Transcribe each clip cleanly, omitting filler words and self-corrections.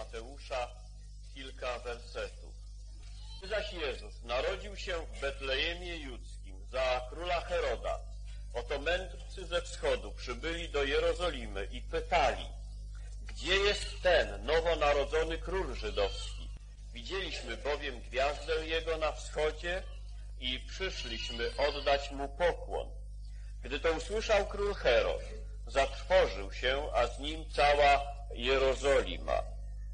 Mateusza kilka wersetów. Zaś Jezus narodził się w Betlejemie Judzkim za króla Heroda. Oto mędrcy ze wschodu przybyli do Jerozolimy i pytali, gdzie jest ten nowonarodzony król żydowski? Widzieliśmy bowiem gwiazdę jego na wschodzie i przyszliśmy oddać mu pokłon. Gdy to usłyszał król Herod, zatrwożył się, a z nim cała Jerozolima.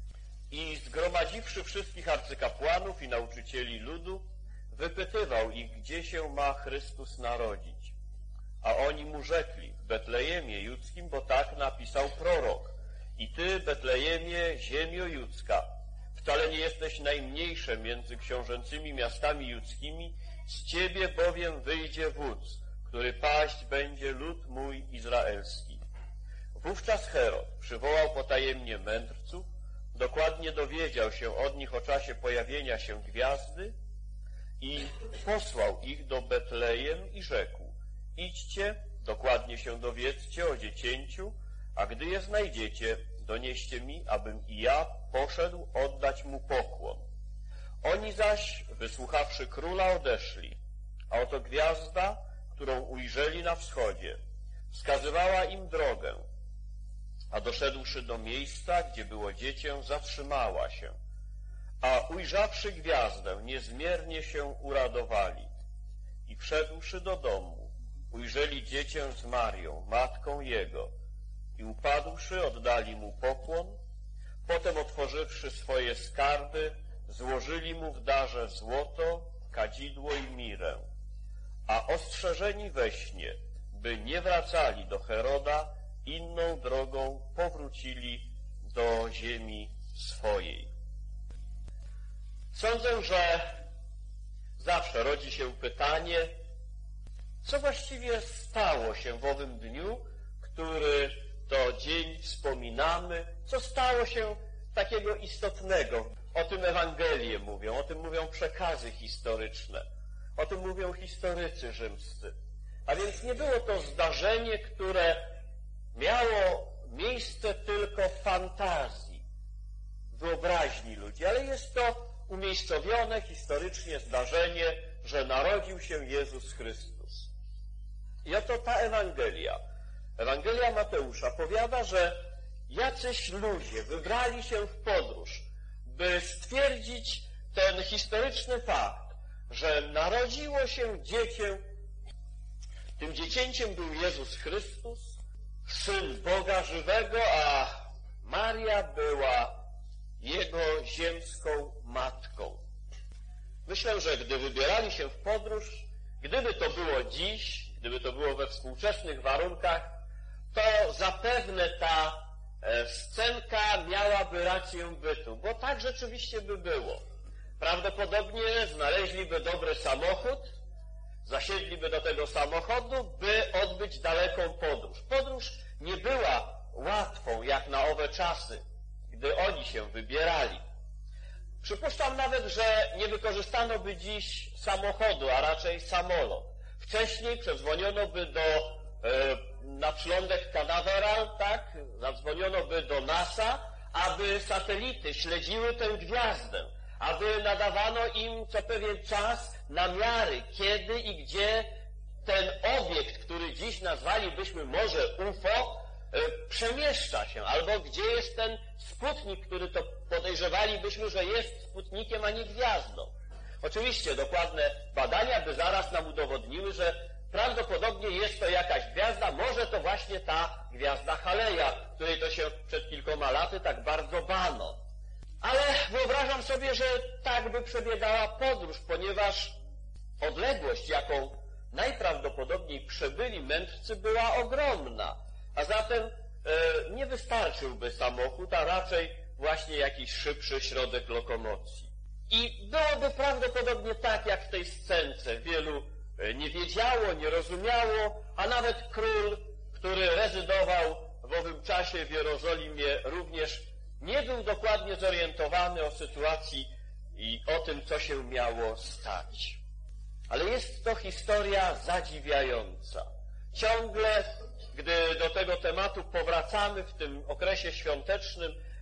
I zgromadziwszy wszystkich arcykapłanów i nauczycieli ludu, wypytywał ich, gdzie się ma Chrystus narodzić. A oni mu rzekli, w Betlejemie Judzkim, bo tak napisał prorok. I ty, Betlejemie, ziemio judzka, wcale nie jesteś najmniejsze między książęcymi miastami judzkimi, z ciebie bowiem wyjdzie wódz, który paść będzie lud mój izraelski. Wówczas Herod przywołał potajemnie mędrców, dokładnie dowiedział się od nich o czasie pojawienia się gwiazdy i posłał ich do Betlejem i rzekł, idźcie, dokładnie się dowiedzcie o dziecięciu, a gdy je znajdziecie, donieście mi, abym i ja poszedł oddać mu pokłon. Oni zaś, wysłuchawszy króla, odeszli, a oto gwiazda, którą ujrzeli na wschodzie, wskazywała im drogę, a doszedłszy do miejsca, gdzie było dziecię, zatrzymała się, a ujrzawszy gwiazdę, niezmiernie się uradowali. I wszedłszy do domu, ujrzeli dziecię z Marią, matką jego, i upadłszy, oddali mu pokłon. Potem, otworzywszy swoje skarby, złożyli mu w darze złoto, kadzidło i mirę. A ostrzeżeni we śnie, by nie wracali do Heroda, inną drogą powrócili do ziemi swojej. Sądzę, że zawsze rodzi się pytanie, co właściwie stało się w owym dniu, który to dzień wspominamy, co stało się takiego istotnego. O tym Ewangelie mówią, o tym mówią przekazy historyczne, o tym mówią historycy rzymscy. A więc nie było to zdarzenie, które miało miejsce tylko w fantazji, wyobraźni ludzi, ale jest to umiejscowione historycznie zdarzenie, że narodził się Jezus Chrystus. I oto ta Ewangelia Mateusza powiada, że jacyś ludzie wybrali się w podróż, by stwierdzić ten historyczny fakt, że narodziło się dziecię. Tym dziecięciem był Jezus Chrystus, Syn Boga żywego, a Maria była Jego ziemską matką. Myślę, że gdy wybierali się w podróż, gdyby to było dziś, gdyby to było we współczesnych warunkach, to zapewne ta scenka miałaby rację bytu, bo tak rzeczywiście by było. Prawdopodobnie znaleźliby dobry samochód, zasiedliby do tego samochodu, by odbyć daleką podróż. Podróż nie była łatwą, jak na owe czasy, gdy oni się wybierali. Przypuszczam nawet, że nie wykorzystano by dziś samochodu, a raczej samolot. Wcześniej przedzwoniono by na przylądek Canaveral, tak? Zadzwoniono by do NASA, aby satelity śledziły tę gwiazdę, aby nadawano im co pewien czas namiary, kiedy i gdzie ten obiekt, który dziś nazwalibyśmy może UFO, przemieszcza się, albo gdzie jest ten sputnik, który to podejrzewalibyśmy, że jest sputnikiem, a nie gwiazdą. Oczywiście dokładne badania by zaraz nam udowodniły, że prawdopodobnie jest to jakaś gwiazda, może to właśnie ta gwiazda Haleja, której to się przed kilkoma laty tak bardzo bano. Ale wyobrażam sobie, że tak by przebiegała podróż, ponieważ odległość, jaką najprawdopodobniej przebyli mędrcy, była ogromna, a zatem nie wystarczyłby samochód, a raczej właśnie jakiś szybszy środek lokomocji. I byłoby prawdopodobnie tak, jak w tej scence. Wielu nie wiedziało, nie rozumiało, a nawet król, który rezydował w owym czasie w Jerozolimie, również nie był dokładnie zorientowany o sytuacji i o tym, co się miało stać. Ale jest to historia zadziwiająca. Ciągle, gdy do tego tematu powracamy w tym okresie świątecznym,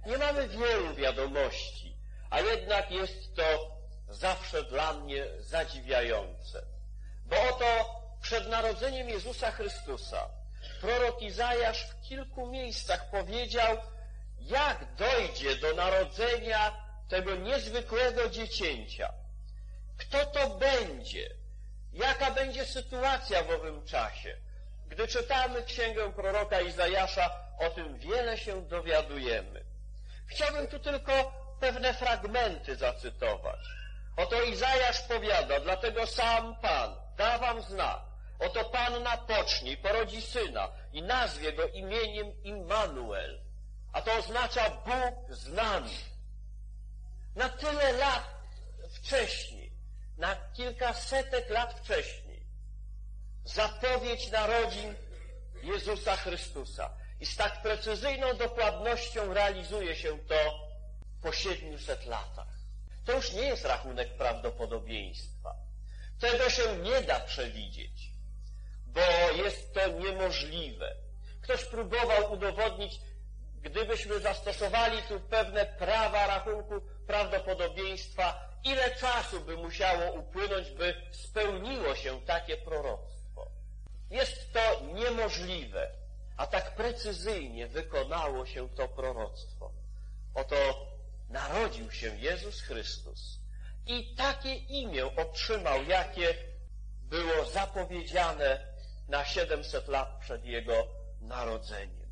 Nie mamy wielu wiadomości, a jednak jest to zawsze dla mnie zadziwiające. Bo oto przed narodzeniem Jezusa Chrystusa prorok Izajasz w kilku miejscach powiedział, jak dojdzie do narodzenia tego niezwykłego dziecięcia. Kto to będzie? Jaka będzie sytuacja w owym czasie? Gdy czytamy księgę proroka Izajasza, o tym wiele się dowiadujemy. Chciałbym tu tylko pewne fragmenty zacytować. Oto Izajasz powiada, dlatego sam Pan da wam znak. Oto Panna pocznie i porodzi syna i nazwie go imieniem Immanuel. A to oznacza Bóg z nami. Na tyle lat wcześniej, na kilkasetek lat wcześniej, zapowiedź narodzin Jezusa Chrystusa. I z tak precyzyjną dokładnością realizuje się to po 700 latach. To już nie jest rachunek prawdopodobieństwa. Tego się nie da przewidzieć, bo jest to niemożliwe. Ktoś próbował udowodnić, gdybyśmy zastosowali tu pewne prawa rachunku prawdopodobieństwa, ile czasu by musiało upłynąć, by spełniło się takie proroctwo. Jest to niemożliwe, a tak precyzyjnie wykonało się to proroctwo. Oto narodził się Jezus Chrystus i takie imię otrzymał, jakie było zapowiedziane na 700 lat przed Jego narodzeniem.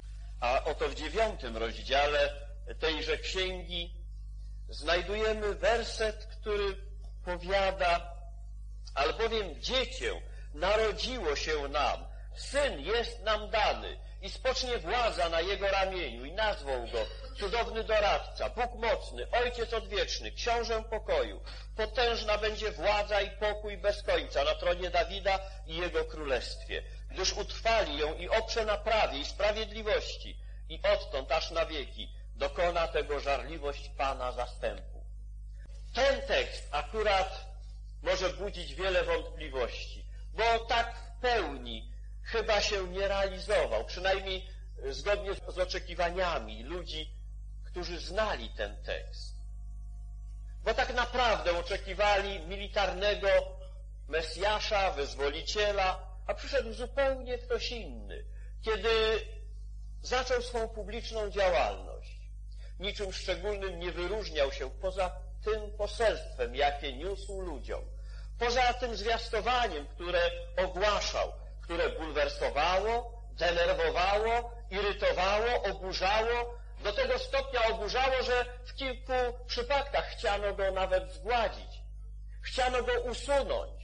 A oto w 9 rozdziale tejże księgi znajdujemy werset, który powiada, albowiem dziecię narodziło się nam, syn jest nam dany i spocznie władza na jego ramieniu i nazwą go cudowny doradca, Bóg mocny, Ojciec odwieczny, Książę pokoju. Potężna będzie władza i pokój bez końca na tronie Dawida i jego królestwie, gdyż utrwali ją i oprze na prawie i sprawiedliwości i odtąd aż na wieki dokona tego żarliwość Pana zastępu. Ten tekst akurat może budzić wiele wątpliwości, bo tak w pełni chyba się nie realizował, przynajmniej zgodnie z oczekiwaniami ludzi, którzy znali ten tekst. Bo tak naprawdę oczekiwali militarnego Mesjasza, wyzwoliciela, a przyszedł zupełnie ktoś inny. Kiedy zaczął swą publiczną działalność, niczym szczególnym nie wyróżniał się poza tym poselstwem, jakie niósł ludziom, poza tym zwiastowaniem, które ogłaszał, które bulwersowało, denerwowało, irytowało, oburzało, do tego stopnia oburzało, że w kilku przypadkach chciano go nawet zgładzić. Chciano go usunąć.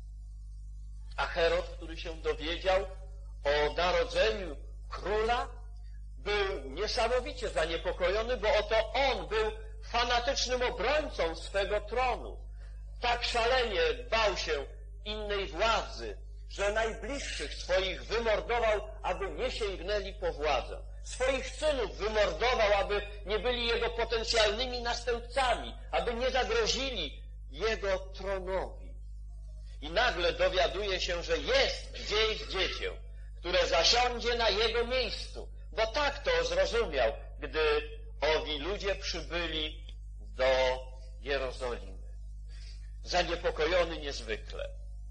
A Herod, który się dowiedział o narodzeniu króla, był niesamowicie zaniepokojony, bo oto on był fanatycznym obrońcą swego tronu. Tak szalenie bał się innej władzy, że najbliższych swoich wymordował, aby nie sięgnęli po władzę. Swoich synów wymordował, aby nie byli jego potencjalnymi następcami, aby nie zagrozili jego tronowi. I nagle dowiaduje się, że jest gdzieś dziecię, które zasiądzie na jego miejscu, bo tak to zrozumiał, gdy owi ludzie przybyli do Jerozolimy. Zaniepokojony niezwykle.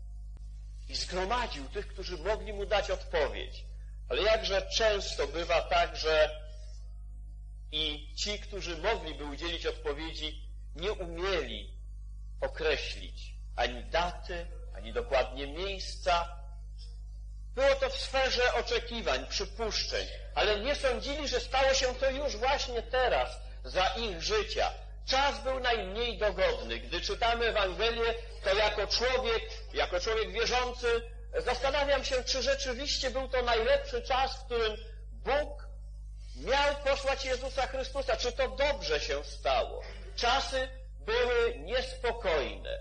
I zgromadził tych, którzy mogli mu dać odpowiedź. Ale jakże często bywa tak, że i ci, którzy mogliby udzielić odpowiedzi, nie umieli określić ani daty, ani dokładnie miejsca. Było to w sferze oczekiwań, przypuszczeń, ale nie sądzili, że stało się to już właśnie teraz, za ich życia. Czas był najmniej dogodny. Gdy czytamy Ewangelię, to jako człowiek wierzący, zastanawiam się, czy rzeczywiście był to najlepszy czas, w którym Bóg miał posłać Jezusa Chrystusa. Czy to dobrze się stało? Czasy były niespokojne.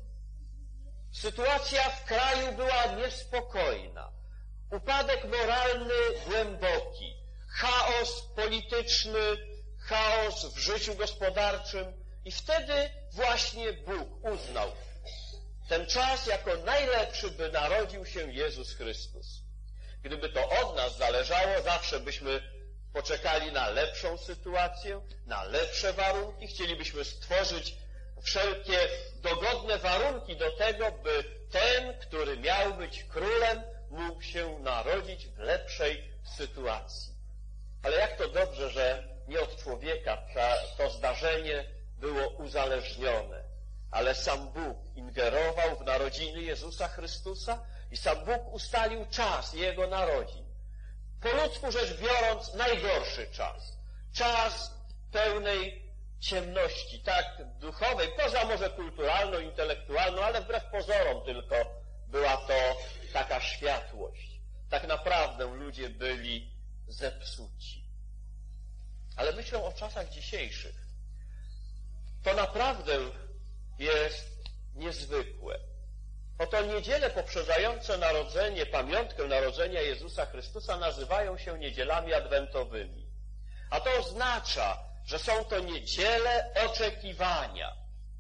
Sytuacja w kraju była niespokojna. Upadek moralny głęboki. Chaos polityczny, chaos w życiu gospodarczym. I wtedy właśnie Bóg uznał ten czas jako najlepszy, by narodził się Jezus Chrystus. Gdyby to od nas zależało, zawsze byśmy poczekali na lepszą sytuację, na lepsze warunki. Chcielibyśmy stworzyć wszelkie dogodne warunki do tego, by ten, który miał być królem, mógł się narodzić w lepszej sytuacji. Ale jak to dobrze, że nie od człowieka to zdarzenie było uzależnione, ale sam Bóg ingerował w narodziny Jezusa Chrystusa i sam Bóg ustalił czas Jego narodzin. Po ludzku rzecz biorąc, najgorszy czas. Czas pełnej ciemności, tak duchowej, poza może kulturalną, intelektualną, ale wbrew pozorom tylko była to taka światłość. Tak naprawdę ludzie byli zepsuci. Ale myślę o czasach dzisiejszych. To naprawdę jest niezwykłe. Oto niedziele poprzedzające narodzenie, pamiątkę narodzenia Jezusa Chrystusa nazywają się niedzielami adwentowymi. A to oznacza, że są to niedziele oczekiwania.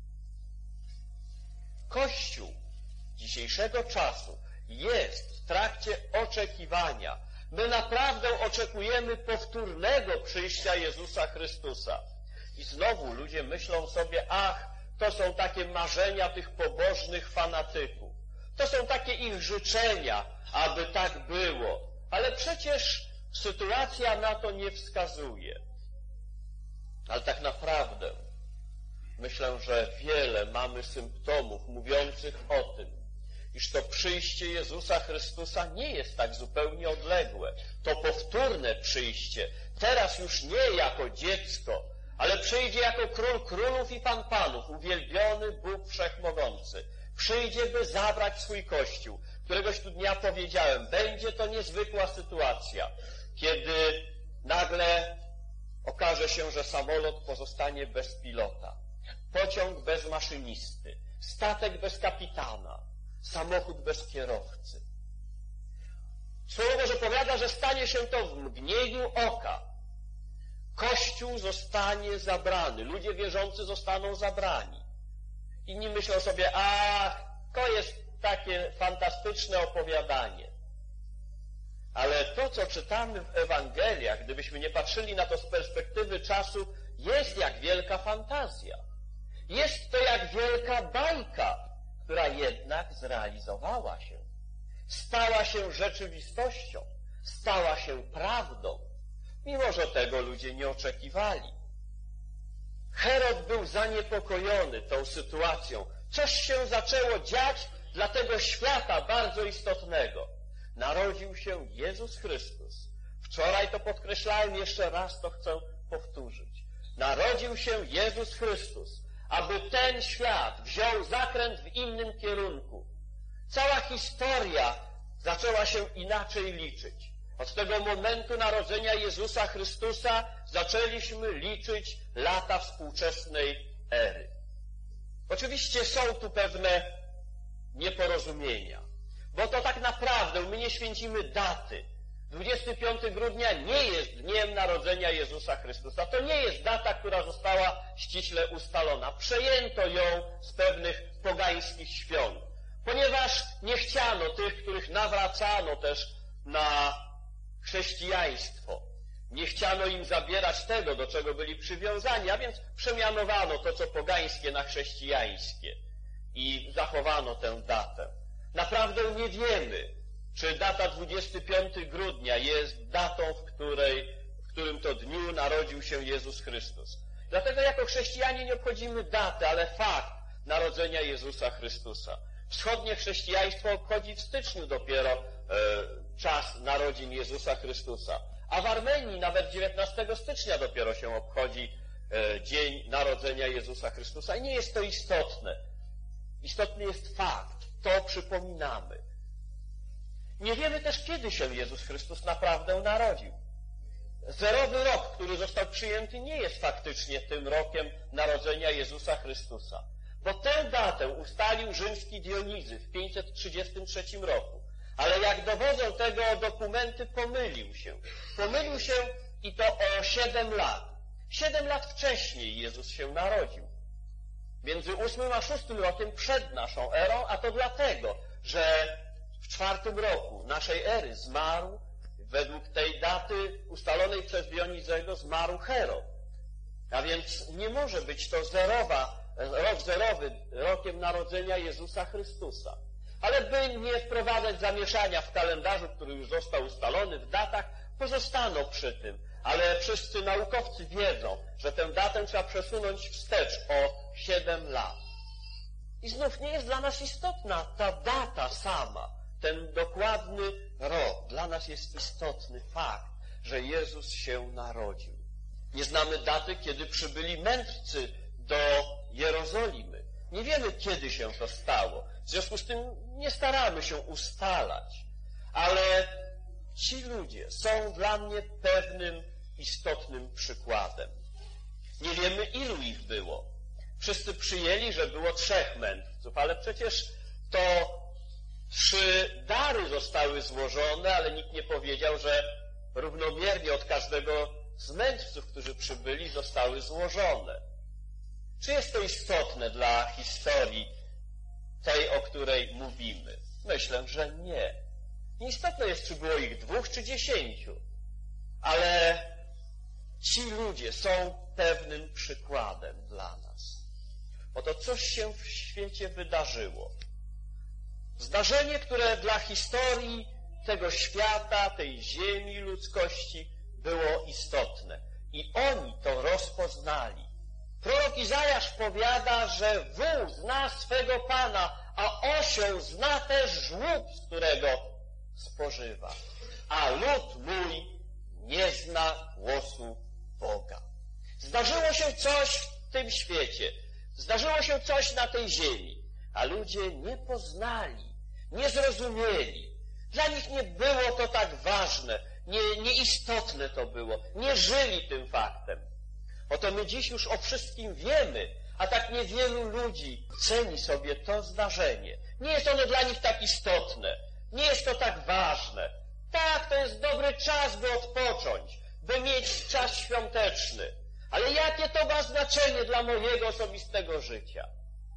Kościół dzisiejszego czasu jest w trakcie oczekiwania. My naprawdę oczekujemy powtórnego przyjścia Jezusa Chrystusa. I znowu ludzie myślą sobie, ach, to są takie marzenia tych pobożnych fanatyków. To są takie ich życzenia, aby tak było. Ale przecież sytuacja na to nie wskazuje. Ale tak naprawdę myślę, że wiele mamy symptomów mówiących o tym, iż to przyjście Jezusa Chrystusa nie jest tak zupełnie odległe. To powtórne przyjście, teraz już nie jako dziecko, ale przyjdzie jako Król Królów i Pan Panów, uwielbiony Bóg Wszechmogący. Przyjdzie, by zabrać swój Kościół. Któregoś tu dnia powiedziałem, będzie to niezwykła sytuacja, kiedy nagle okaże się, że samolot pozostanie bez pilota, pociąg bez maszynisty, statek bez kapitana, samochód bez kierowcy. Słowo Boże powiada, że stanie się to w mgnieniu oka. Kościół zostanie zabrany, ludzie wierzący zostaną zabrani. Inni myślą sobie, ach, to jest takie fantastyczne opowiadanie. Ale to, co czytamy w Ewangeliach, gdybyśmy nie patrzyli na to z perspektywy czasu, jest jak wielka fantazja. Jest to jak wielka bajka, która jednak zrealizowała się. Stała się rzeczywistością, stała się prawdą. Mimo że tego ludzie nie oczekiwali. Herod był zaniepokojony tą sytuacją. Coś się zaczęło dziać dla tego świata bardzo istotnego. Narodził się Jezus Chrystus. Wczoraj to podkreślałem, jeszcze raz to chcę powtórzyć. Narodził się Jezus Chrystus, aby ten świat wziął zakręt w innym kierunku. Cała historia zaczęła się inaczej liczyć. Od tego momentu narodzenia Jezusa Chrystusa zaczęliśmy liczyć lata współczesnej ery. Oczywiście są tu pewne nieporozumienia, bo to tak naprawdę my nie święcimy daty. 25 grudnia nie jest dniem narodzenia Jezusa Chrystusa. To nie jest data, która została ściśle ustalona. Przejęto ją z pewnych pogańskich świąt, ponieważ nie chciano tych, których nawracano też na chrześcijaństwo. Nie chciano im zabierać tego, do czego byli przywiązani, a więc przemianowano to, co pogańskie, na chrześcijańskie i zachowano tę datę. Naprawdę nie wiemy, czy data 25 grudnia jest datą, w którym to dniu narodził się Jezus Chrystus. Dlatego jako chrześcijanie nie obchodzimy daty, ale fakt narodzenia Jezusa Chrystusa. Wschodnie chrześcijaństwo obchodzi w styczniu dopiero czas narodzin Jezusa Chrystusa. A w Armenii nawet 19 stycznia dopiero się obchodzi dzień narodzenia Jezusa Chrystusa. I nie jest to istotne. Istotny jest fakt. To przypominamy. Nie wiemy też, kiedy się Jezus Chrystus naprawdę narodził. Zerowy rok, który został przyjęty, nie jest faktycznie tym rokiem narodzenia Jezusa Chrystusa. Bo tę datę ustalił rzymski Dionizy w 533 roku. Ale jak dowodzą tego dokumenty, pomylił się. Pomylił się i to o 7 lat. 7 lat wcześniej Jezus się narodził. Między 8 a 6 rokiem przed naszą erą, a to dlatego, że w 4 roku naszej ery zmarł według tej daty daty ustalonej przez Dionizego zmarł Herod. A więc nie może być to rok zerowy, rokiem narodzenia Jezusa Chrystusa. Ale by nie wprowadzać zamieszania w kalendarzu, który już został ustalony, w datach, pozostano przy tym. Ale wszyscy naukowcy wiedzą, że tę datę trzeba przesunąć wstecz o 7 lat. I znów nie jest dla nas istotna ta data sama, ten dokładny rok. Dla nas jest istotny fakt, że Jezus się narodził. Nie znamy daty, kiedy przybyli mędrcy do Jerozolimy. Nie wiemy, kiedy się to stało. W związku z tym nie staramy się ustalać. Ale ci ludzie są dla mnie pewnym istotnym przykładem. Nie wiemy, ilu ich było. Wszyscy przyjęli, że było 3 mędrców, ale przecież to 3 dary zostały złożone, ale nikt nie powiedział, że równomiernie od każdego z mędrców, którzy przybyli, zostały złożone. Czy jest to istotne dla historii tej, o której mówimy? Myślę, że nie. Nieistotne jest, czy było ich 2 czy 10, ale ci ludzie są pewnym przykładem dla nas. Oto coś się w świecie wydarzyło. Zdarzenie, które dla historii tego świata, tej ziemi, ludzkości było istotne. I oni to rozpoznali. Prorok Izajasz powiada, że wół zna swego Pana, a osioł zna też żłób, z którego spożywa. A lud mój nie zna głosu Boga. Zdarzyło się coś w tym świecie. Zdarzyło się coś na tej ziemi, a ludzie nie poznali, nie zrozumieli. Dla nich nie było to tak ważne, nieistotne to było, nie żyli tym faktem. Oto my dziś już o wszystkim wiemy, a tak niewielu ludzi ceni sobie to zdarzenie. Nie jest ono dla nich tak istotne, nie jest to tak ważne. Tak, to jest dobry czas, by odpocząć, by mieć czas świąteczny. Ale jakie to ma znaczenie dla mojego osobistego życia?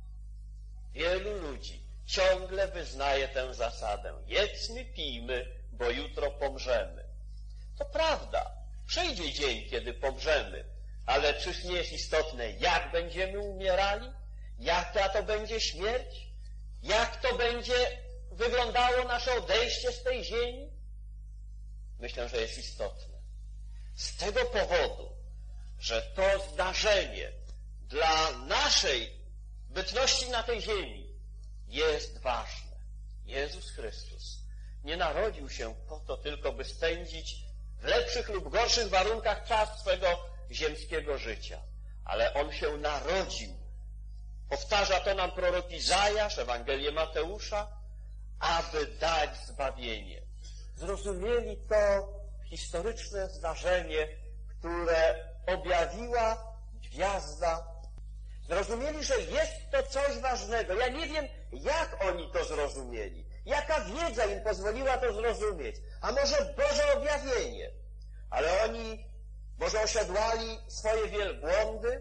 Wielu ludzi ciągle wyznaje tę zasadę. Jedzmy, pijmy, bo jutro pomrzemy. To prawda. Przyjdzie dzień, kiedy pomrzemy, ale czyż nie jest istotne, jak będziemy umierali? Jaka to będzie śmierć? Jak to będzie wyglądało nasze odejście z tej ziemi? Myślę, że jest istotne. Z tego powodu, że to zdarzenie dla naszej bytności na tej ziemi jest ważne. Jezus Chrystus nie narodził się po to tylko, by spędzić w lepszych lub gorszych warunkach czas swego ziemskiego życia, ale On się narodził. Powtarza to nam prorok Izajasz, Ewangelię Mateusza, aby dać zbawienie. Zrozumieli to historyczne zdarzenie, które objawiła gwiazda. Zrozumieli, że jest to coś ważnego. Ja nie wiem, jak oni to zrozumieli. Jaka wiedza im pozwoliła to zrozumieć. A może Boże objawienie. Ale oni może osiadłali swoje wielbłądy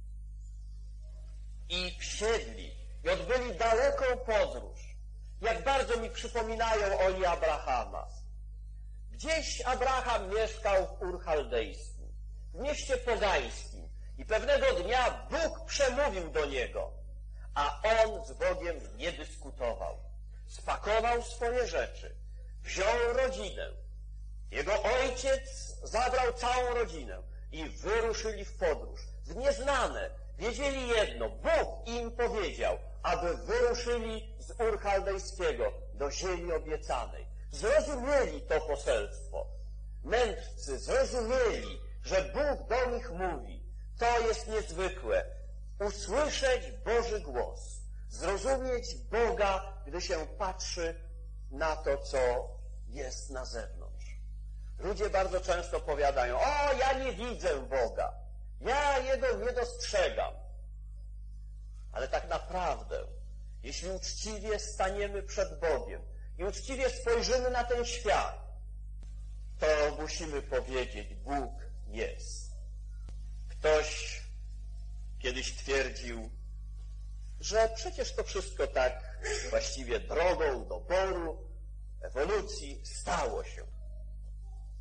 i wsiedli i odbyli daleką podróż. Jak bardzo mi przypominają oni Abrahama. Gdzieś Abraham mieszkał w Ur Chaldejskim, w mieście pogańskim i pewnego dnia Bóg przemówił do niego, a on z Bogiem nie dyskutował. Spakował swoje rzeczy, wziął rodzinę. Jego ojciec zabrał całą rodzinę i wyruszyli w podróż. W nieznane. Wiedzieli jedno, Bóg im powiedział, aby wyruszyli z Ur Chaldejskiego do ziemi obiecanej. Zrozumieli to poselstwo. Mędrcy zrozumieli, że Bóg do nich mówi. To jest niezwykłe. Usłyszeć Boży głos. Zrozumieć Boga, gdy się patrzy na to, co jest na zewnątrz. Ludzie bardzo często powiadają, o, ja nie widzę Boga. Ja Jego nie dostrzegam. Ale tak naprawdę, jeśli uczciwie staniemy przed Bogiem i uczciwie spojrzymy na ten świat, to musimy powiedzieć, Bóg jest. Ktoś kiedyś twierdził, że przecież to wszystko tak właściwie drogą doboru, ewolucji stało się.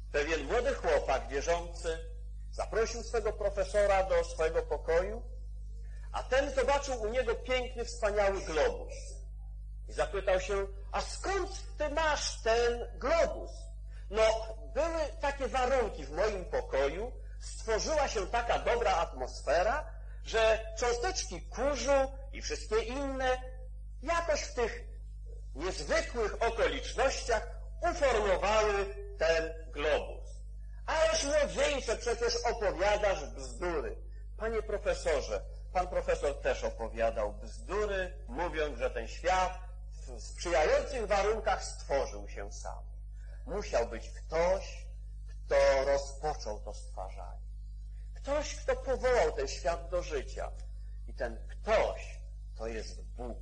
Pewien młody chłopak wierzący zaprosił swego profesora do swojego pokoju, a ten zobaczył u niego piękny, wspaniały globus. I zapytał się, a skąd ty masz ten globus? No, były takie warunki w moim pokoju, stworzyła się taka dobra atmosfera, że cząsteczki kurzu i wszystkie inne jakoś w tych niezwykłych okolicznościach uformowały ten globus. Ależ młodzieńcze, przecież opowiadasz bzdury. Panie profesorze, pan profesor też opowiadał bzdury, mówiąc, że ten świat w sprzyjających warunkach stworzył się sam. Musiał być ktoś, kto rozpoczął to stwarzanie. Ktoś, kto powołał ten świat do życia. I ten ktoś to jest Bóg.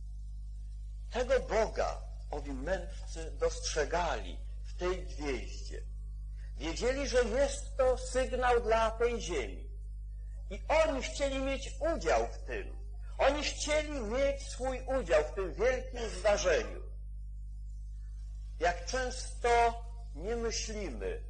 Tego Boga owi mędrcy dostrzegali w tej gwieździe. Wiedzieli, że jest to sygnał dla tej ziemi. I oni chcieli mieć udział w tym. Oni chcieli mieć swój udział w tym wielkim zdarzeniu. Jak często nie myślimy,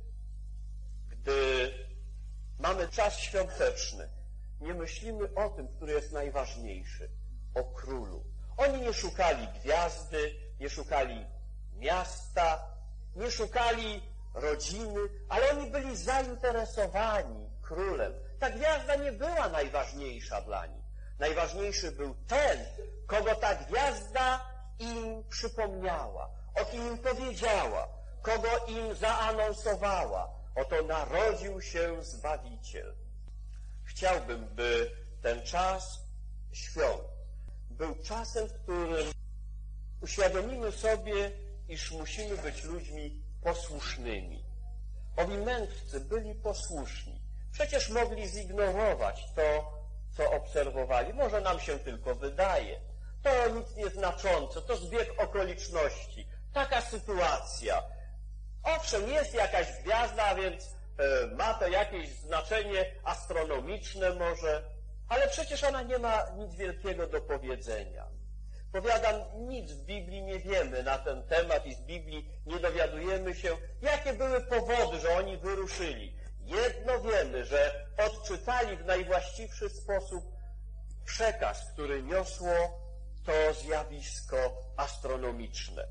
gdy mamy czas świąteczny, nie myślimy o tym, który jest najważniejszy, o królu. Oni nie szukali gwiazdy, nie szukali miasta, nie szukali rodziny, ale oni byli zainteresowani królem. Ta gwiazda nie była najważniejsza dla nich. Najważniejszy był ten, kogo ta gwiazda im przypomniała, o kim im powiedziała, kogo im zaanonsowała. Oto narodził się Zbawiciel. Chciałbym, by ten czas świąt był czasem, w którym uświadomimy sobie, iż musimy być ludźmi posłusznymi. Owi mędrcy byli posłuszni. Przecież mogli zignorować to, co obserwowali. Może nam się tylko wydaje. To nic nieznaczące, to zbieg okoliczności. Taka sytuacja. Owszem, jest jakaś gwiazda, więc ma to jakieś znaczenie astronomiczne może, ale przecież ona nie ma nic wielkiego do powiedzenia. Powiadam, nic w Biblii nie wiemy na ten temat i z Biblii nie dowiadujemy się, jakie były powody, że oni wyruszyli. Jedno wiemy, że odczytali w najwłaściwszy sposób przekaz, który niosło to zjawisko astronomiczne.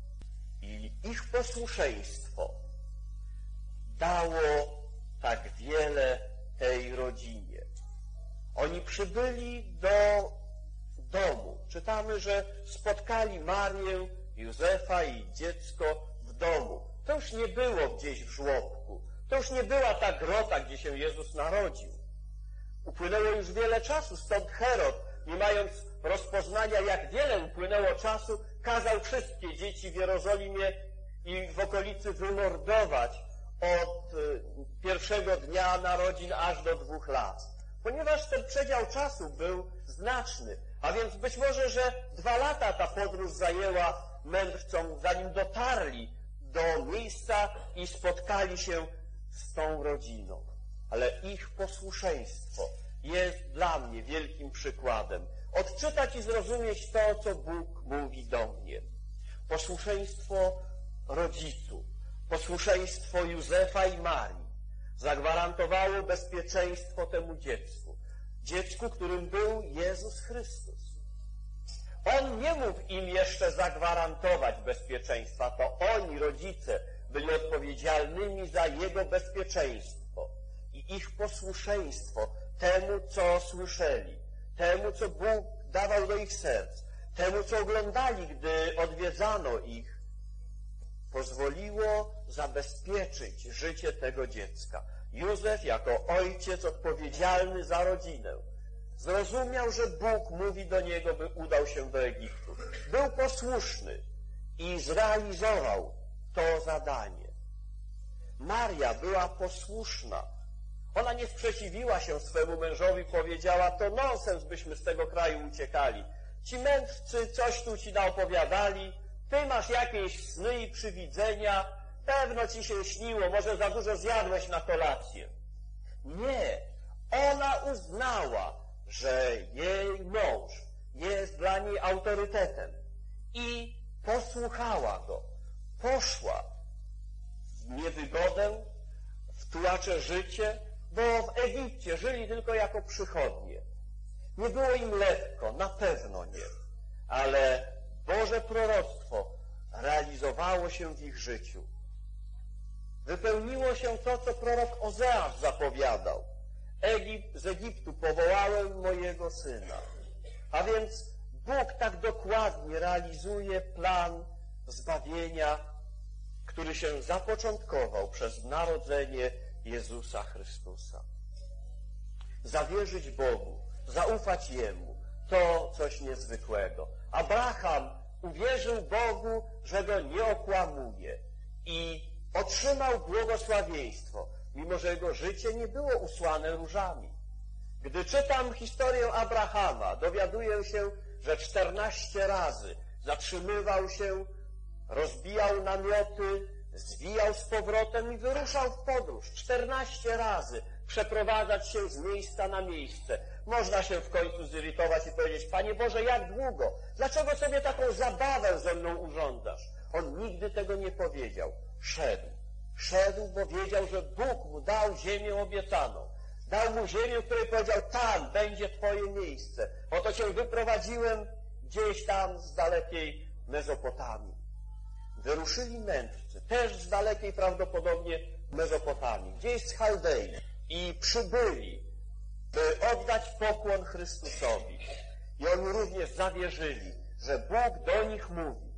I ich posłuszeństwo dało tak wiele tej rodzinie. Oni przybyli do domu. Czytamy, że spotkali Marię, Józefa i dziecko w domu. To już nie było gdzieś w żłobku. To już nie była ta grota, gdzie się Jezus narodził. Upłynęło już wiele czasu, stąd Herod, nie mając rozpoznania, jak wiele upłynęło czasu, kazał wszystkie dzieci w Jerozolimie i w okolicy wymordować od pierwszego dnia narodzin aż do 2 lat. Ponieważ ten przedział czasu był znaczny, a więc być może, że 2 lata ta podróż zajęła mędrcom, zanim dotarli do miejsca i spotkali się z tą rodziną. Ale ich posłuszeństwo jest dla mnie wielkim przykładem. Odczytać i zrozumieć to, co Bóg mówi do mnie. Posłuszeństwo rodziców, posłuszeństwo Józefa i Marii zagwarantowało bezpieczeństwo temu dziecku. Dziecku, którym był Jezus Chrystus. On nie mógł im jeszcze zagwarantować bezpieczeństwa. To oni, rodzice, byli odpowiedzialnymi za jego bezpieczeństwo. I ich posłuszeństwo temu, co słyszeli, temu, co Bóg dawał do ich serc, temu, co oglądali, gdy odwiedzano ich, pozwoliło zabezpieczyć życie tego dziecka. Józef, jako ojciec odpowiedzialny za rodzinę, zrozumiał, że Bóg mówi do niego, by udał się do Egiptu. Był posłuszny i zrealizował to zadanie. Maria była posłuszna. Ona nie sprzeciwiła się swemu mężowi, powiedziała, to nonsens, byśmy z tego kraju uciekali. Ci mędrcy coś tu ci naopowiadali, ty masz jakieś sny i przywidzenia, pewno ci się śniło, może za dużo zjadłeś na kolację. Nie, ona uznała, że jej mąż jest dla niej autorytetem i posłuchała go. Poszła w niewygodę, płacze życie, bo w Egipcie żyli tylko jako przychodnie. Nie było im lekko, na pewno nie, ale Boże proroctwo realizowało się w ich życiu. Wypełniło się to, co prorok Ozeasz zapowiadał. Z Egiptu powołałem mojego syna. A więc Bóg tak dokładnie realizuje plan zbawienia, który się zapoczątkował przez narodzenie Jezusa Chrystusa. Zawierzyć Bogu, zaufać Jemu, to coś niezwykłego. Abraham uwierzył Bogu, że Go nie okłamuje i otrzymał błogosławieństwo, mimo że jego życie nie było usłane różami. Gdy czytam historię Abrahama, dowiaduję się, że 14 razy zatrzymywał się, rozbijał namioty, zwijał z powrotem i wyruszał w podróż. 14 razy przeprowadzać się z miejsca na miejsce. Można się w końcu zirytować i powiedzieć: Panie Boże, jak długo? Dlaczego sobie taką zabawę ze mną urządzasz? On nigdy tego nie powiedział. Szedł, bo wiedział, że Bóg mu dał ziemię obiecaną. Dał mu ziemię, w której powiedział: tam będzie Twoje miejsce. Oto Cię wyprowadziłem gdzieś tam z dalekiej Mezopotamii. Wyruszyli mędrcy, też z dalekiej prawdopodobnie Mezopotamii, gdzieś z Chaldei, i przybyli, by oddać pokłon Chrystusowi. I oni również zawierzyli, że Bóg do nich mówi.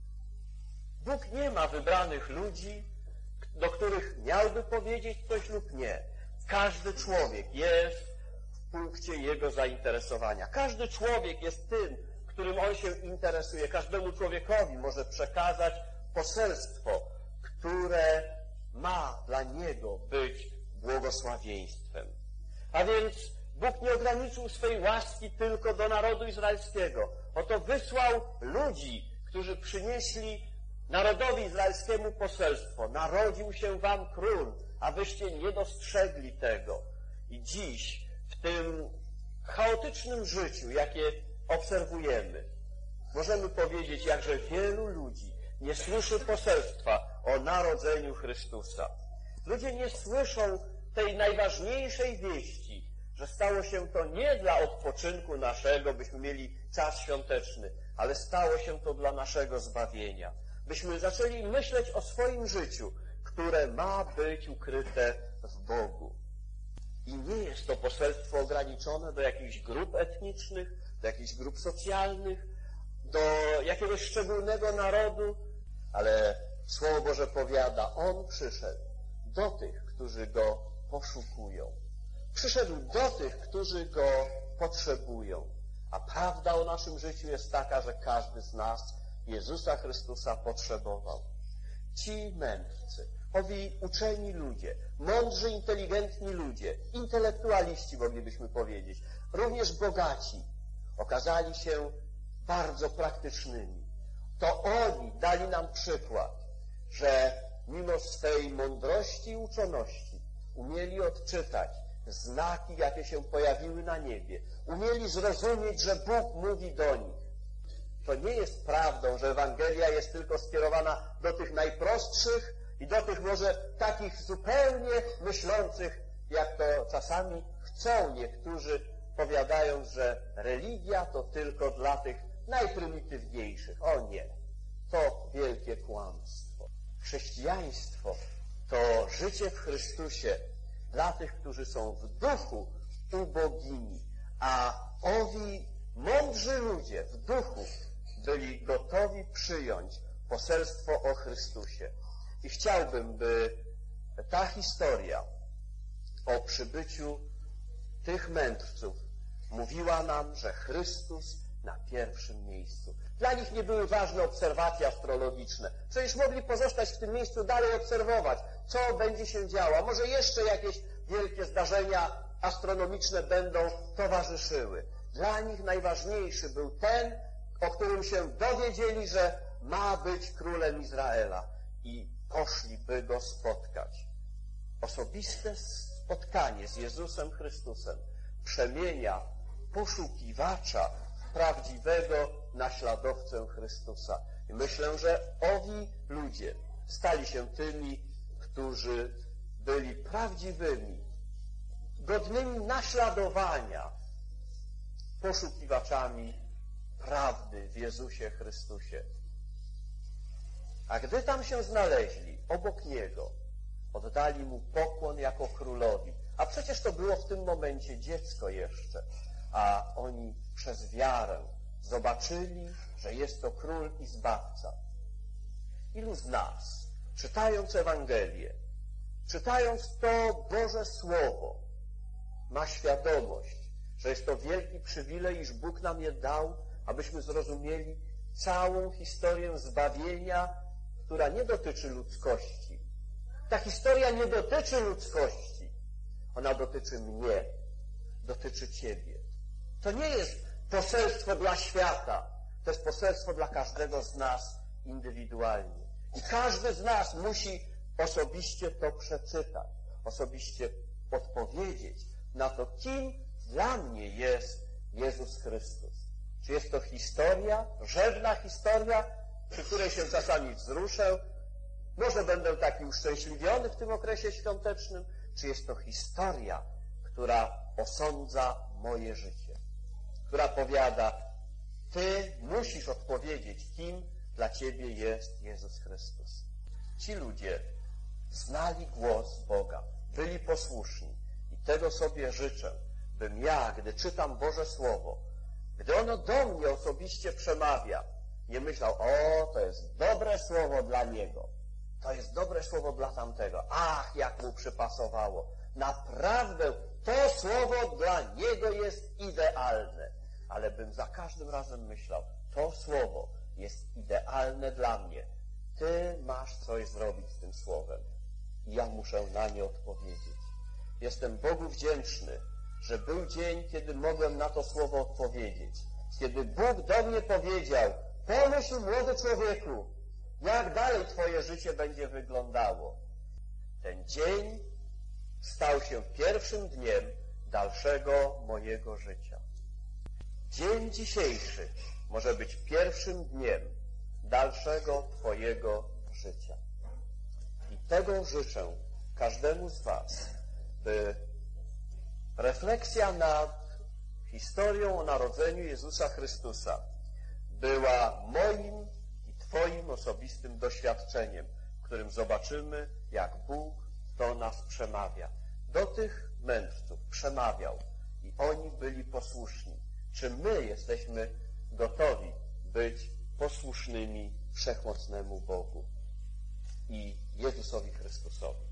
Bóg nie ma wybranych ludzi, do których miałby powiedzieć coś lub nie. Każdy człowiek jest w punkcie jego zainteresowania. Każdy człowiek jest tym, którym on się interesuje. Każdemu człowiekowi może przekazać poselstwo, które ma dla niego być błogosławieństwem. A więc Bóg nie ograniczył swej łaski tylko do narodu izraelskiego. Oto wysłał ludzi, którzy przynieśli narodowi izraelskiemu poselstwo. Narodził się wam król, a wyście nie dostrzegli tego. I dziś w tym chaotycznym życiu, jakie obserwujemy, możemy powiedzieć, jakże wielu ludzi nie słyszy poselstwa o narodzeniu Chrystusa. Ludzie nie słyszą tej najważniejszej wieści, że stało się to nie dla odpoczynku naszego, byśmy mieli czas świąteczny, ale stało się to dla naszego zbawienia. Byśmy zaczęli myśleć o swoim życiu, które ma być ukryte w Bogu. I nie jest to poselstwo ograniczone do jakichś grup etnicznych, do jakichś grup socjalnych, do jakiegoś szczególnego narodu, ale Słowo Boże powiada: On przyszedł do tych, którzy Go poszukują. Przyszedł do tych, którzy Go potrzebują. A prawda o naszym życiu jest taka, że każdy z nas Jezusa Chrystusa potrzebował. Ci mędrcy, owi uczeni ludzie, mądrzy, inteligentni ludzie, intelektualiści moglibyśmy powiedzieć, również bogaci, okazali się bardzo praktycznymi. To oni dali nam przykład, że mimo swej mądrości i uczoności umieli odczytać znaki, jakie się pojawiły na niebie. Umieli zrozumieć, że Bóg mówi do nich. To nie jest prawdą, że Ewangelia jest tylko skierowana do tych najprostszych i do tych może takich zupełnie myślących, jak to czasami chcą niektórzy, powiadając, że religia to tylko dla tych najprymitywniejszych. O nie, to wielkie kłamstwo. Chrześcijaństwo to życie w Chrystusie dla tych, którzy są w duchu ubogimi, a owi mądrzy ludzie w duchu byli gotowi przyjąć poselstwo o Chrystusie. I chciałbym, by ta historia o przybyciu tych mędrców mówiła nam, że Chrystus na pierwszym miejscu. Dla nich nie były ważne obserwacje astrologiczne. Przecież mogli pozostać w tym miejscu, dalej obserwować, co będzie się działo. A może jeszcze jakieś wielkie zdarzenia astronomiczne będą towarzyszyły. Dla nich najważniejszy był ten, o którym się dowiedzieli, że ma być królem Izraela, i poszli, by Go spotkać. Osobiste spotkanie z Jezusem Chrystusem przemienia poszukiwacza w prawdziwego naśladowcę Chrystusa. I myślę, że owi ludzie stali się tymi, którzy byli prawdziwymi, godnymi naśladowania poszukiwaczami prawdy w Jezusie Chrystusie. A gdy tam się znaleźli, obok Niego, oddali Mu pokłon jako królowi. A przecież to było w tym momencie dziecko jeszcze, a oni przez wiarę zobaczyli, że jest to Król i Zbawca. Ilu z nas, czytając Ewangelię, czytając to Boże Słowo, ma świadomość, że jest to wielki przywilej, iż Bóg nam je dał, abyśmy zrozumieli całą historię zbawienia, która nie dotyczy ludzkości. Ta historia nie dotyczy ludzkości. Ona dotyczy mnie, dotyczy Ciebie. To nie jest poselstwo dla świata, to jest poselstwo dla każdego z nas indywidualnie. I każdy z nas musi osobiście to przeczytać, osobiście odpowiedzieć na to, kim dla mnie jest Jezus Chrystus. Czy jest to historia, rzewna historia, przy której się czasami wzruszę, może będę taki uszczęśliwiony w tym okresie świątecznym, czy jest to historia, która osądza moje życie, która powiada, Ty musisz odpowiedzieć, kim dla Ciebie jest Jezus Chrystus. Ci ludzie znali głos Boga, byli posłuszni i tego sobie życzę, bym ja, gdy czytam Boże Słowo, gdy ono do mnie osobiście przemawia, nie myślał, o, to jest dobre słowo dla niego, to jest dobre słowo dla tamtego, ach, jak mu przypasowało. Naprawdę to słowo dla niego jest idealne, ale bym za każdym razem myślał, to słowo jest idealne dla mnie. Ty masz coś zrobić z tym słowem i ja muszę na nie odpowiedzieć. Jestem Bogu wdzięczny, że był dzień, kiedy mogłem na to słowo odpowiedzieć. Kiedy Bóg do mnie powiedział, pomyśl, młody człowieku, jak dalej twoje życie będzie wyglądało. Ten dzień stał się pierwszym dniem dalszego mojego życia. Dzień dzisiejszy może być pierwszym dniem dalszego twojego życia. I tego życzę każdemu z was, by refleksja nad historią o narodzeniu Jezusa Chrystusa była moim i twoim osobistym doświadczeniem, w którym zobaczymy, jak Bóg do nas przemawia. Do tych mędrców przemawiał i oni byli posłuszni. Czy my jesteśmy gotowi być posłusznymi Wszechmocnemu Bogu i Jezusowi Chrystusowi?